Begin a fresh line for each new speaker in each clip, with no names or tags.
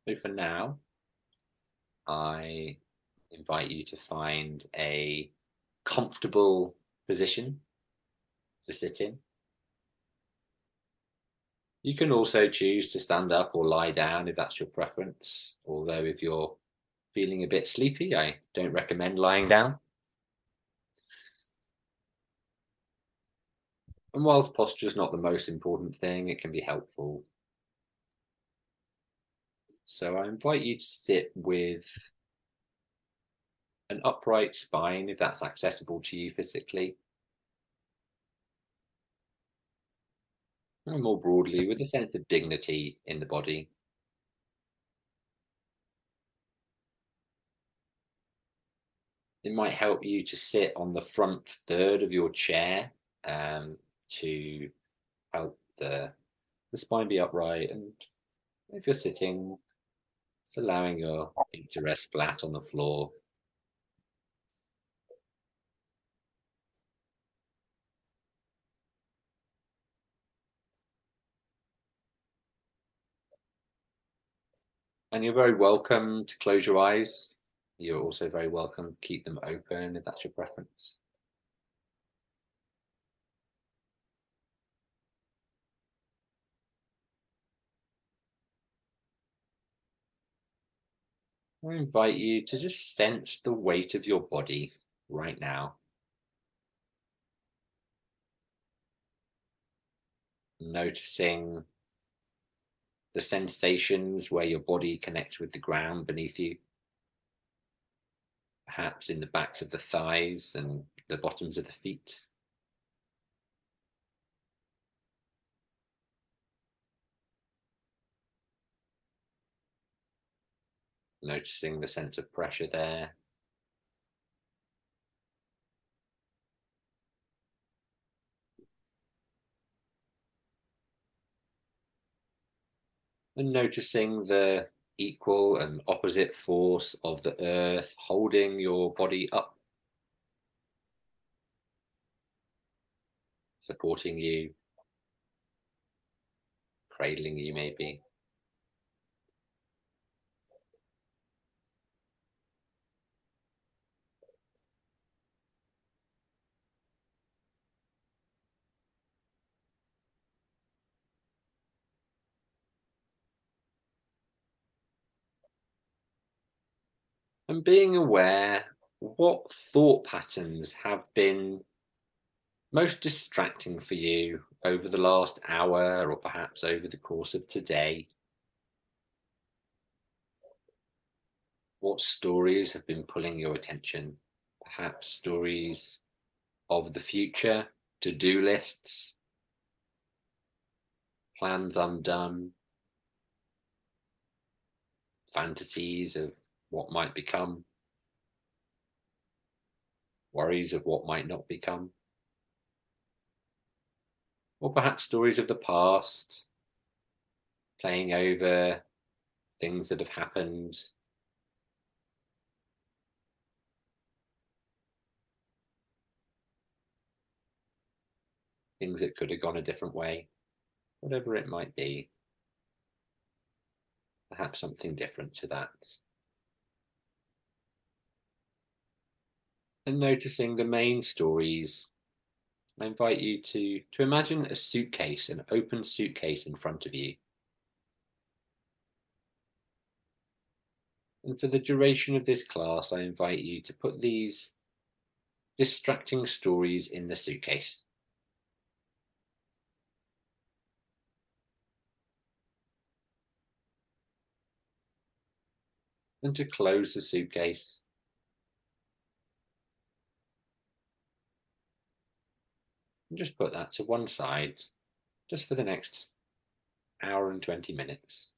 So for now, I invite you to find a comfortable position to sit in. You can also choose to stand up or lie down if that's your preference. Although, if you're feeling a bit sleepy, I don't recommend lying down. And whilst posture is not the most important thing, it can be helpful. So I invite you to sit with an upright spine if that's accessible to you physically, and more broadly, with a sense of dignity in the body. It might help you to sit on the front third of your chair to help the spine be upright. And if you're sitting, just allowing your feet to rest flat on the floor. And you're very welcome to close your eyes. You're also very welcome to keep them open if that's your preference. I invite you to just sense the weight of your body right now, noticing the sensations where your body connects with the ground beneath you, perhaps in the backs of the thighs and the bottoms of the feet. Noticing the sense of pressure there. And noticing the equal and opposite force of the earth holding your body up, supporting you, cradling you maybe. And being aware what thought patterns have been most distracting for you over the last hour or perhaps over the course of today. What stories have been pulling your attention? Perhaps stories of the future, to-do lists, plans undone, fantasies of what might become, worries of what might not become, or perhaps stories of the past, playing over things that have happened, things that could have gone a different way, whatever it might be, perhaps something different to that. And noticing the main stories, I invite you to imagine a suitcase, an open suitcase in front of you. And for the duration of this class, I invite you to put these distracting stories in the suitcase. And to close the suitcase. And just put that to one side, just for the next hour and 20 minutes.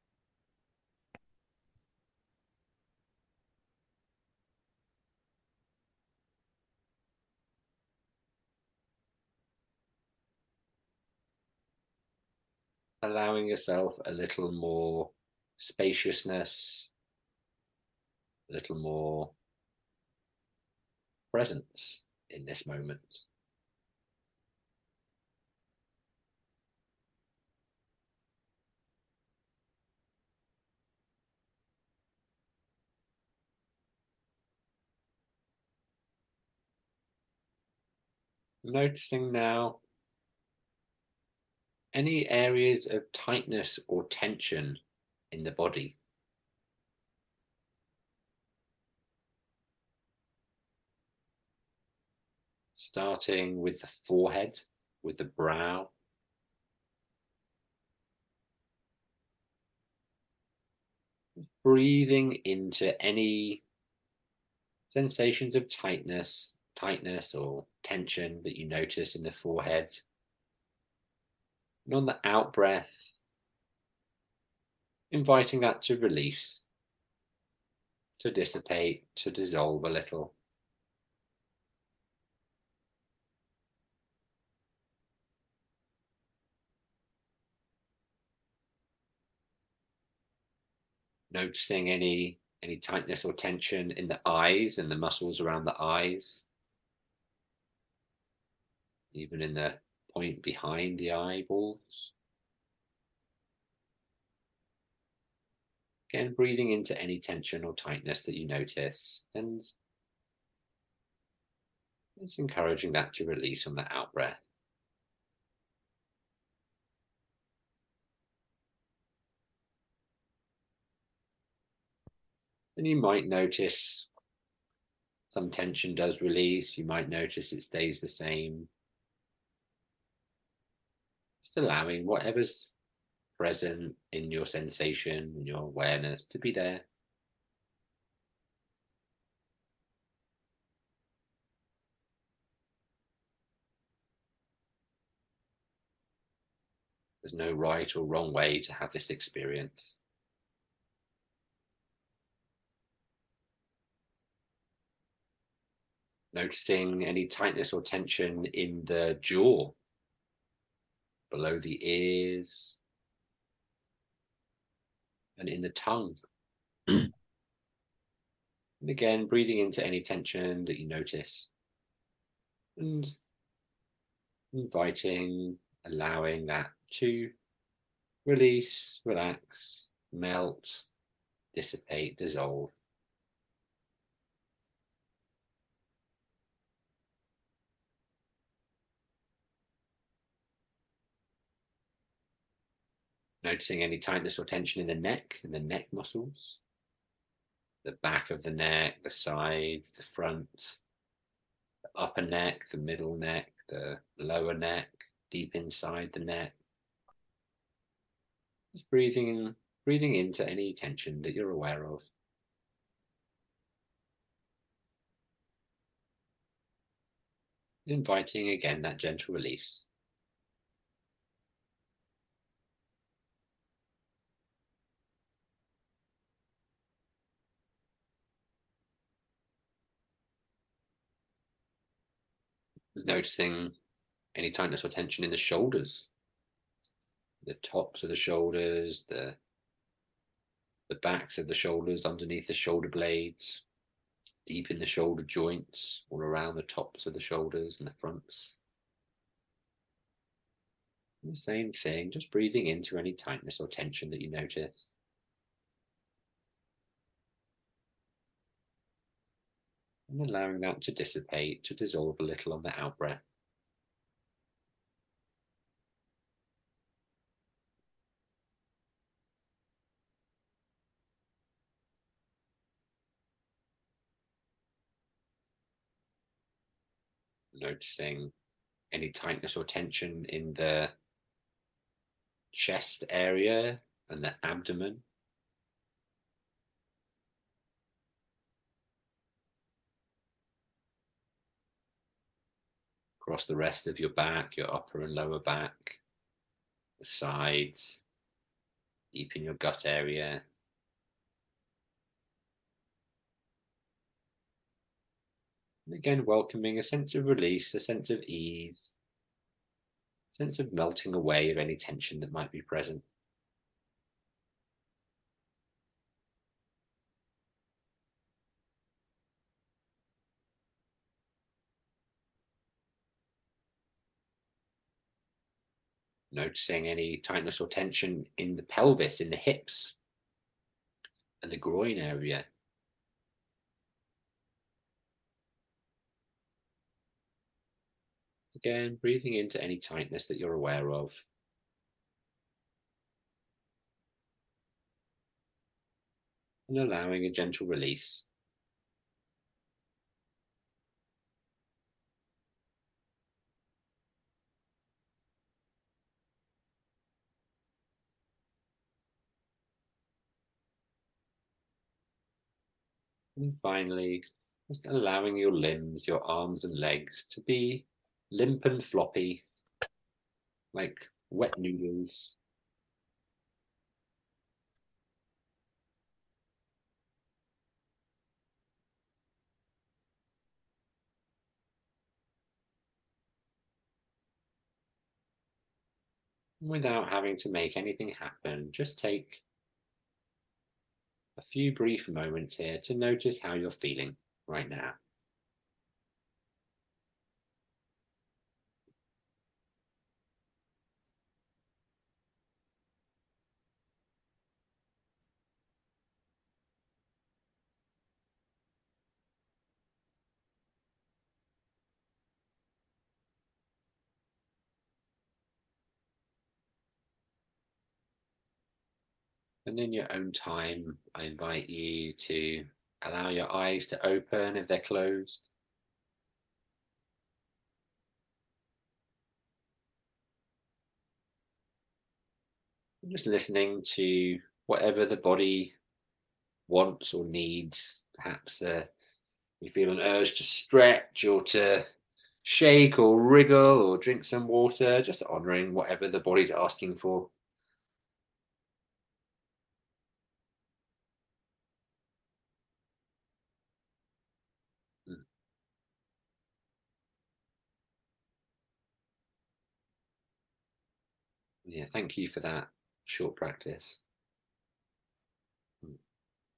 Allowing yourself a little more spaciousness, a little more presence in this moment. Noticing now any areas of tightness or tension in the body. Starting with the forehead, with the brow. Breathing into any sensations of tightness or tension that you notice in the forehead. And on the out breath, inviting that to release, to dissipate, to dissolve a little. Noticing any tightness or tension in the eyes and the muscles around the eyes, even in the point behind the eyeballs. Again, breathing into any tension or tightness that you notice, and just encouraging that to release on the out breath. And you might notice some tension does release. You might notice it stays the same. Just allowing whatever's present in your sensation, in your awareness, to be there. There's no right or wrong way to have this experience. Noticing any tightness or tension in the jaw, below the ears, and in the tongue. And again, breathing into any tension that you notice, and inviting, allowing that to release, relax, melt, dissipate, dissolve. Noticing any tightness or tension in the neck and the neck muscles, the back of the neck, the sides, the front, the upper neck, the middle neck, the lower neck, deep inside the neck. Just breathing into any tension that you're aware of. Inviting again that gentle release. Noticing any tightness or tension in the shoulders, the tops of the shoulders, the backs of the shoulders, underneath the shoulder blades, deep in the shoulder joints, all around the tops of the shoulders and the fronts. And the same thing, just breathing into any tightness or tension that you notice. And allowing that to dissipate, to dissolve a little on the out breath. Noticing any tightness or tension in the chest area and the abdomen. Across the rest of your back, your upper and lower back, the sides, deep in your gut area. And again, welcoming a sense of release, a sense of ease, a sense of melting away of any tension that might be present. Noticing any tightness or tension in the pelvis, in the hips, and the groin area. Again, breathing into any tightness that you're aware of. And allowing a gentle release. And finally, just allowing your limbs, your arms and legs to be limp and floppy, like wet noodles. Without having to make anything happen, just take a few brief moments here to notice how you're feeling right now. And in your own time, I invite you to allow your eyes to open if they're closed. And just listening to whatever the body wants or needs. Perhaps you feel an urge to stretch or to shake or wriggle or drink some water, just honoring whatever the body's asking for. Mm. Yeah, thank you for that short practice.